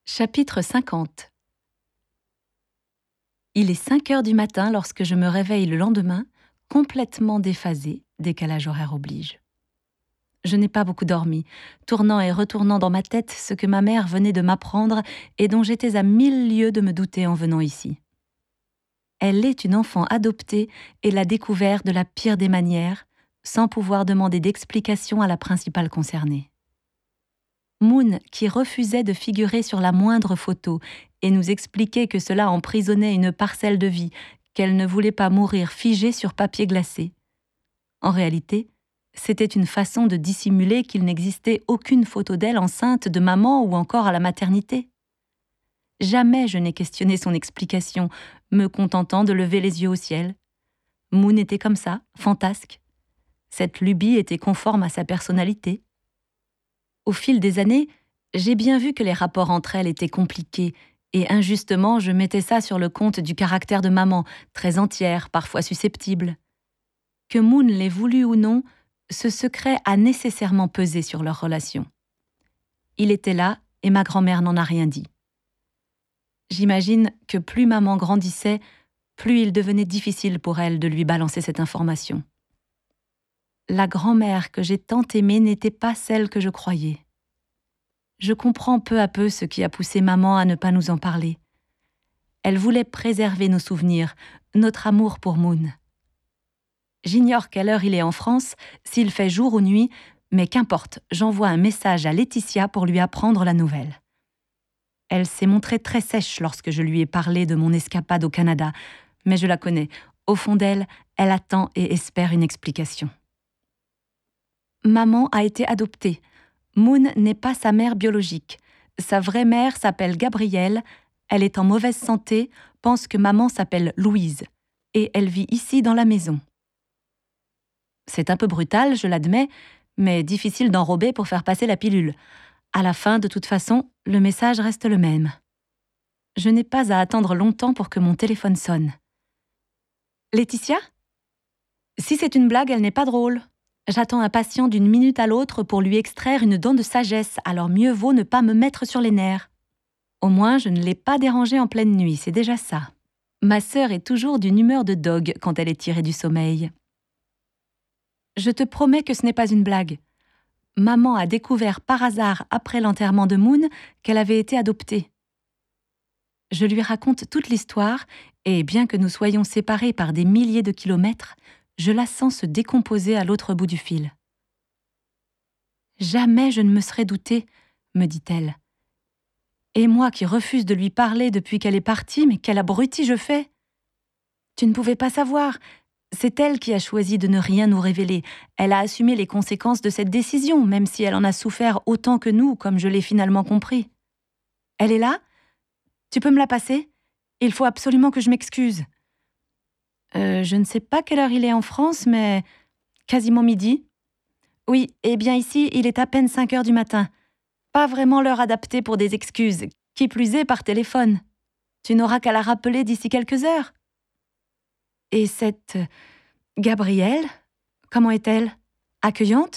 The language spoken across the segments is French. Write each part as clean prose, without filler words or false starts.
Chapitre 50. Il est 5 heures du matin lorsque je me réveille le lendemain, complètement déphasée, décalage horaire oblige. Je n'ai pas beaucoup dormi, tournant et retournant dans ma tête ce que ma mère venait de m'apprendre et dont j'étais à 1000 lieues de me douter en venant ici. Elle est une enfant adoptée et l'a découvert de la pire des manières, sans pouvoir demander d'explication à la principale concernée. Moon, qui refusait de figurer sur la moindre photo et nous expliquait que cela emprisonnait une parcelle de vie, qu'elle ne voulait pas mourir figée sur papier glacé. En réalité, c'était une façon de dissimuler qu'il n'existait aucune photo d'elle enceinte de maman ou encore à la maternité. Jamais je n'ai questionné son explication, me contentant de lever les yeux au ciel. Moon était comme ça, fantasque. Cette lubie était conforme à sa personnalité. Au fil des années, j'ai bien vu que les rapports entre elles étaient compliqués, et injustement je mettais ça sur le compte du caractère de maman, très entière, parfois susceptible. Que Moon l'ait voulu ou non, ce secret a nécessairement pesé sur leur relation. Il était là, et ma grand-mère n'en a rien dit. J'imagine que plus maman grandissait, plus il devenait difficile pour elle de lui balancer cette information. La grand-mère que j'ai tant aimée n'était pas celle que je croyais. Je comprends peu à peu ce qui a poussé maman à ne pas nous en parler. Elle voulait préserver nos souvenirs, notre amour pour Moon. J'ignore quelle heure il est en France, s'il fait jour ou nuit, mais qu'importe, j'envoie un message à Laetitia pour lui apprendre la nouvelle. Elle s'est montrée très sèche lorsque je lui ai parlé de mon escapade au Canada, mais je la connais. Au fond d'elle, elle attend et espère une explication. Maman a été adoptée. Moon n'est pas sa mère biologique. Sa vraie mère s'appelle Gabrielle, elle est en mauvaise santé, pense que maman s'appelle Louise, et elle vit ici dans la maison. C'est un peu brutal, je l'admets, mais difficile d'enrober pour faire passer la pilule. À la fin, de toute façon, le message reste le même. Je n'ai pas à attendre longtemps pour que mon téléphone sonne. Laetitia ? Si c'est une blague, elle n'est pas drôle. J'attends impatient d'une minute à l'autre pour lui extraire une dent de sagesse, alors mieux vaut ne pas me mettre sur les nerfs. Au moins, je ne l'ai pas dérangée en pleine nuit, c'est déjà ça. Ma sœur est toujours d'une humeur de dogue quand elle est tirée du sommeil. Je te promets que ce n'est pas une blague. Maman a découvert par hasard après l'enterrement de Moon qu'elle avait été adoptée. Je lui raconte toute l'histoire et bien que nous soyons séparés par des milliers de kilomètres, je la sens se décomposer à l'autre bout du fil. « Jamais je ne me serais doutée, » me dit-elle. « Et moi qui refuse de lui parler depuis qu'elle est partie, mais quel abruti je fais !»« Tu ne pouvais pas savoir. C'est elle qui a choisi de ne rien nous révéler. Elle a assumé les conséquences de cette décision, même si elle en a souffert autant que nous, comme je l'ai finalement compris. Elle est là ? Tu peux me la passer ? Il faut absolument que je m'excuse. » Je ne sais pas quelle heure il est en France, mais quasiment midi. Oui, et bien ici, il est à peine 5 heures du matin. Pas vraiment l'heure adaptée pour des excuses, qui plus est par téléphone. Tu n'auras qu'à la rappeler d'ici quelques heures. Et cette Gabrielle, comment est-elle ? Accueillante ?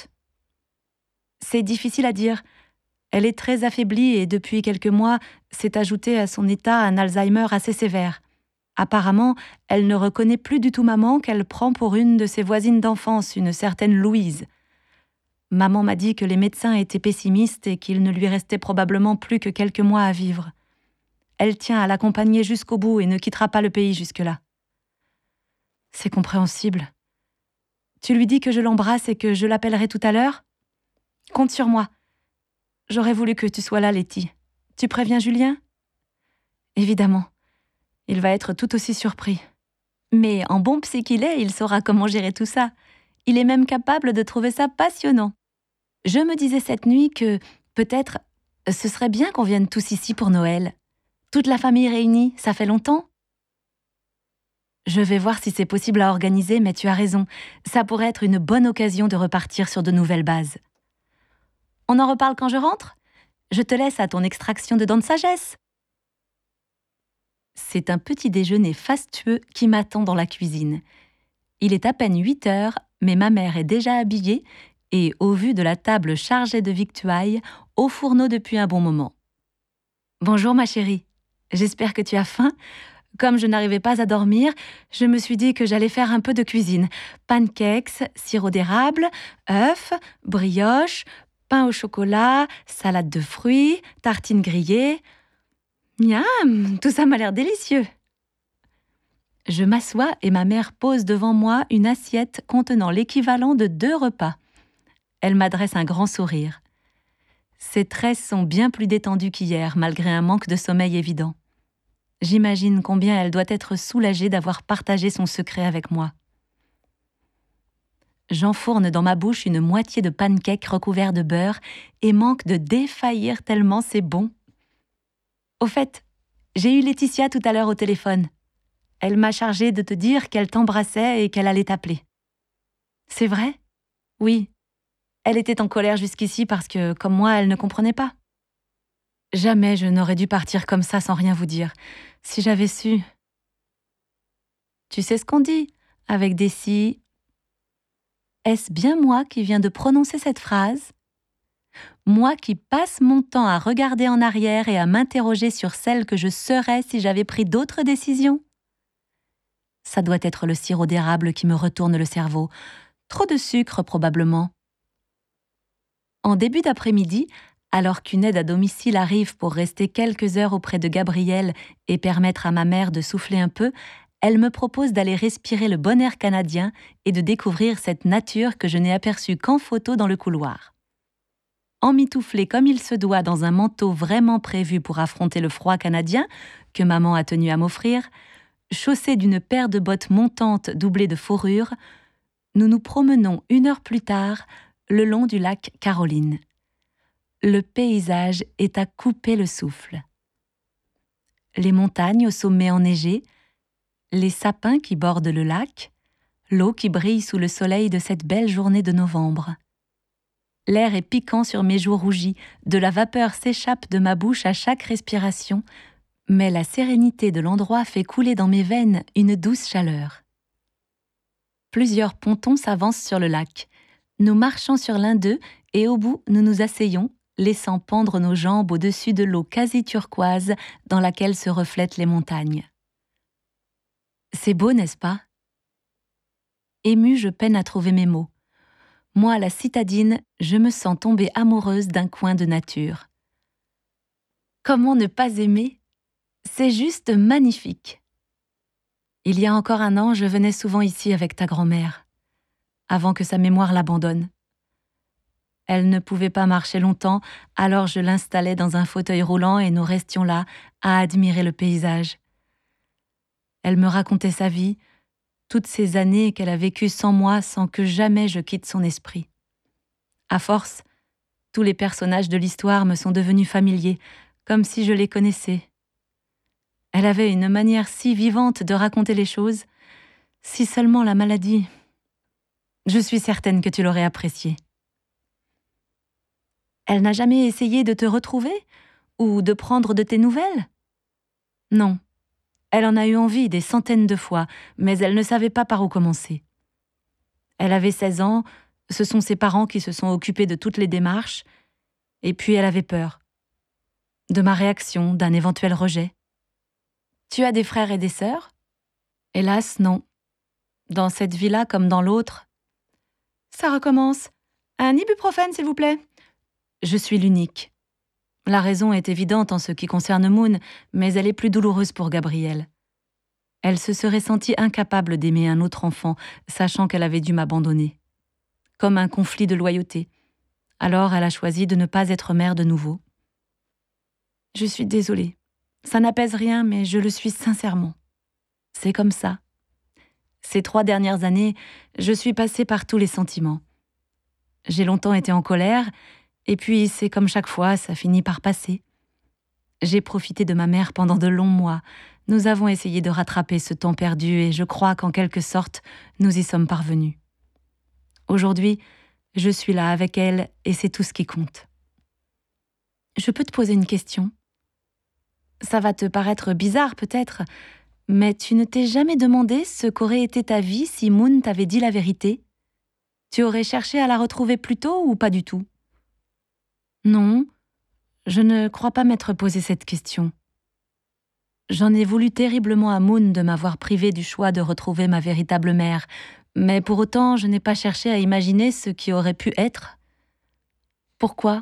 C'est difficile à dire. Elle est très affaiblie et depuis quelques mois s'est ajouté à son état un Alzheimer assez sévère. Apparemment, elle ne reconnaît plus du tout maman qu'elle prend pour une de ses voisines d'enfance, une certaine Louise. Maman m'a dit que les médecins étaient pessimistes et qu'il ne lui restait probablement plus que quelques mois à vivre. Elle tient à l'accompagner jusqu'au bout et ne quittera pas le pays jusque-là. C'est compréhensible. Tu lui dis que je l'embrasse et que je l'appellerai tout à l'heure ? Compte sur moi. J'aurais voulu que tu sois là, Letty. Tu préviens Julien ? Évidemment. Il va être tout aussi surpris. Mais en bon psy qu'il est, il saura comment gérer tout ça. Il est même capable de trouver ça passionnant. Je me disais cette nuit que, peut-être, ce serait bien qu'on vienne tous ici pour Noël. Toute la famille réunie, ça fait longtemps ? Je vais voir si c'est possible à organiser, mais tu as raison. Ça pourrait être une bonne occasion de repartir sur de nouvelles bases. On en reparle quand je rentre ? Je te laisse à ton extraction de dents de sagesse. C'est un petit déjeuner fastueux qui m'attend dans la cuisine. Il est à peine 8 heures, mais ma mère est déjà habillée et, au vu de la table chargée de victuailles, au fourneau depuis un bon moment. Bonjour ma chérie. J'espère que tu as faim. Comme je n'arrivais pas à dormir, je me suis dit que j'allais faire un peu de cuisine. Pancakes, sirop d'érable, œufs, brioche, pain au chocolat, salade de fruits, tartines grillées. Miam, tout ça m'a l'air délicieux. Je m'assois et ma mère pose devant moi une assiette contenant l'équivalent de 2 repas. Elle m'adresse un grand sourire. Ses traits sont bien plus détendus qu'hier, malgré un manque de sommeil évident. J'imagine combien elle doit être soulagée d'avoir partagé son secret avec moi. J'enfourne dans ma bouche une moitié de pancake recouvert de beurre et manque de défaillir tellement c'est bon. Au fait, j'ai eu Laetitia tout à l'heure au téléphone. Elle m'a chargée de te dire qu'elle t'embrassait et qu'elle allait t'appeler. C'est vrai ? Oui. Elle était en colère jusqu'ici parce que, comme moi, elle ne comprenait pas. Jamais je n'aurais dû partir comme ça sans rien vous dire. Si j'avais su... Tu sais ce qu'on dit, avec des si... Est-ce bien moi qui viens de prononcer cette phrase ? Moi qui passe mon temps à regarder en arrière et à m'interroger sur celle que je serais si j'avais pris d'autres décisions ? Ça doit être le sirop d'érable qui me retourne le cerveau. Trop de sucre, probablement. En début d'après-midi, alors qu'une aide à domicile arrive pour rester quelques heures auprès de Gabriel et permettre à ma mère de souffler un peu, elle me propose d'aller respirer le bon air canadien et de découvrir cette nature que je n'ai aperçue qu'en photo dans le couloir. Emmitouflée comme il se doit dans un manteau vraiment prévu pour affronter le froid canadien, que maman a tenu à m'offrir, chaussée d'une paire de bottes montantes doublées de fourrure, nous nous promenons 1 heure plus tard le long du lac Caroline. Le paysage est à couper le souffle. Les montagnes au sommet enneigé, les sapins qui bordent le lac, l'eau qui brille sous le soleil de cette belle journée de novembre. L'air est piquant sur mes joues rougies, de la vapeur s'échappe de ma bouche à chaque respiration, mais la sérénité de l'endroit fait couler dans mes veines une douce chaleur. Plusieurs pontons s'avancent sur le lac. Nous marchons sur l'un d'eux et au bout, nous nous asseyons, laissant pendre nos jambes au-dessus de l'eau quasi turquoise dans laquelle se reflètent les montagnes. C'est beau, n'est-ce pas ? Émue, je peine à trouver mes mots. Moi, la citadine, je me sens tomber amoureuse d'un coin de nature. Comment ne pas aimer ? C'est juste magnifique. Il y a encore 1 an, je venais souvent ici avec ta grand-mère, avant que sa mémoire l'abandonne. Elle ne pouvait pas marcher longtemps, alors je l'installais dans un fauteuil roulant et nous restions là, à admirer le paysage. Elle me racontait sa vie, toutes ces années qu'elle a vécues sans moi sans que jamais je quitte son esprit. À force, tous les personnages de l'histoire me sont devenus familiers, comme si je les connaissais. Elle avait une manière si vivante de raconter les choses, si seulement la maladie... Je suis certaine que tu l'aurais appréciée. Elle n'a jamais essayé de te retrouver ou de prendre de tes nouvelles ? Non. Elle en a eu envie des centaines de fois, mais elle ne savait pas par où commencer. Elle avait 16 ans, ce sont ses parents qui se sont occupés de toutes les démarches, et puis elle avait peur. De ma réaction, d'un éventuel rejet. Tu as des frères et des sœurs ? Hélas, non. Dans cette vie-là comme dans l'autre. Ça recommence. Un ibuprofène, s'il vous plaît. Je suis l'unique. La raison est évidente en ce qui concerne Moon, mais elle est plus douloureuse pour Gabriel. Elle se serait sentie incapable d'aimer un autre enfant, sachant qu'elle avait dû m'abandonner. Comme un conflit de loyauté. Alors elle a choisi de ne pas être mère de nouveau. Je suis désolée. Ça n'apaise rien, mais je le suis sincèrement. C'est comme ça. Ces 3 dernières années, je suis passée par tous les sentiments. J'ai longtemps été en colère, et puis c'est comme chaque fois, ça finit par passer. J'ai profité de ma mère pendant de longs mois. Nous avons essayé de rattraper ce temps perdu et je crois qu'en quelque sorte, nous y sommes parvenus. Aujourd'hui, je suis là avec elle et c'est tout ce qui compte. Je peux te poser une question ? Ça va te paraître bizarre peut-être, mais tu ne t'es jamais demandé ce qu'aurait été ta vie si Moon t'avait dit la vérité ? Tu aurais cherché à la retrouver plus tôt ou pas du tout ? Non, Je ne crois pas m'être posé cette question. J'en ai voulu terriblement à Moon de m'avoir privé du choix de retrouver ma véritable mère, mais pour autant je n'ai pas cherché à imaginer ce qui aurait pu être. Pourquoi ?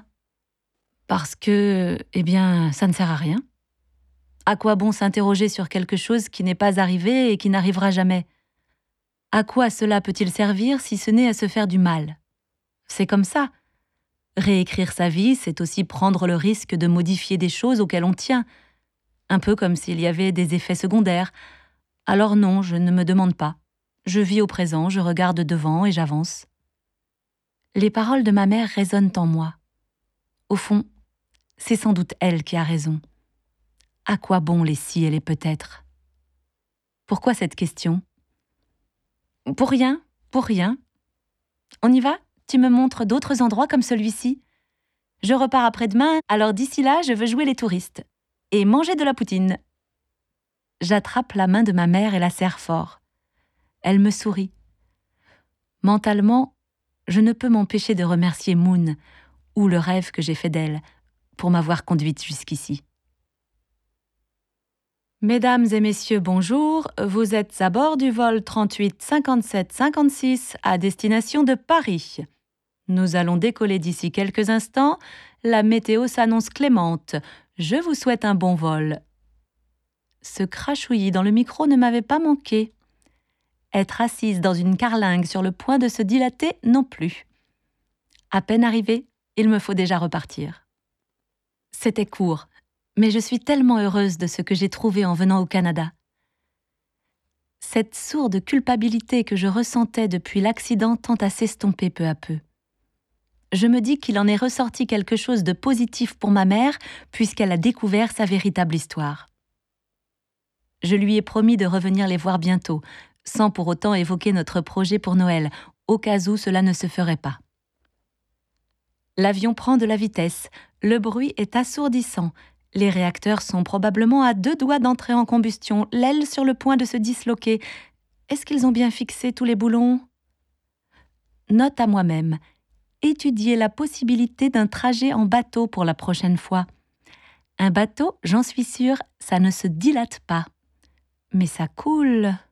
Parce que, ça ne sert à rien. À quoi bon s'interroger sur quelque chose qui n'est pas arrivé et qui n'arrivera jamais ? À quoi cela peut-il servir si ce n'est à se faire du mal ? C'est comme ça. Réécrire sa vie, c'est aussi prendre le risque de modifier des choses auxquelles on tient. Un peu comme s'il y avait des effets secondaires. Alors non, je ne me demande pas. Je vis au présent, je regarde devant et j'avance. Les paroles de ma mère résonnent en moi. Au fond, c'est sans doute elle qui a raison. À quoi bon les si et les peut-être ? Pourquoi cette question ? Pour rien, pour rien. On y va ? Tu me montres d'autres endroits comme celui-ci ? Je repars après-demain, alors d'ici là, je veux jouer les touristes. Et manger de la poutine. J'attrape la main de ma mère et la serre fort. Elle me sourit. Mentalement, je ne peux m'empêcher de remercier Moon, ou le rêve que j'ai fait d'elle, pour m'avoir conduite jusqu'ici. Mesdames et messieurs, bonjour. Vous êtes à bord du vol 38 57 56 à destination de Paris. Nous allons décoller d'ici quelques instants. La météo s'annonce clémente. Je vous souhaite un bon vol. Ce crachouillis dans le micro ne m'avait pas manqué. Être assise dans une carlingue sur le point de se dilater non plus. À peine arrivée, il me faut déjà repartir. C'était court, mais je suis tellement heureuse de ce que j'ai trouvé en venant au Canada. Cette sourde culpabilité que je ressentais depuis l'accident tend à s'estomper peu à peu. Je me dis qu'il en est ressorti quelque chose de positif pour ma mère puisqu'elle a découvert sa véritable histoire. Je lui ai promis de revenir les voir bientôt, sans pour autant évoquer notre projet pour Noël, au cas où cela ne se ferait pas. L'avion prend de la vitesse, le bruit est assourdissant, les réacteurs sont probablement à 2 doigts d'entrer en combustion, l'aile sur le point de se disloquer. Est-ce qu'ils ont bien fixé tous les boulons ? Note à moi-même. Étudier la possibilité d'un trajet en bateau pour la prochaine fois. Un bateau, j'en suis sûre, ça ne se dilate pas. Mais ça coule.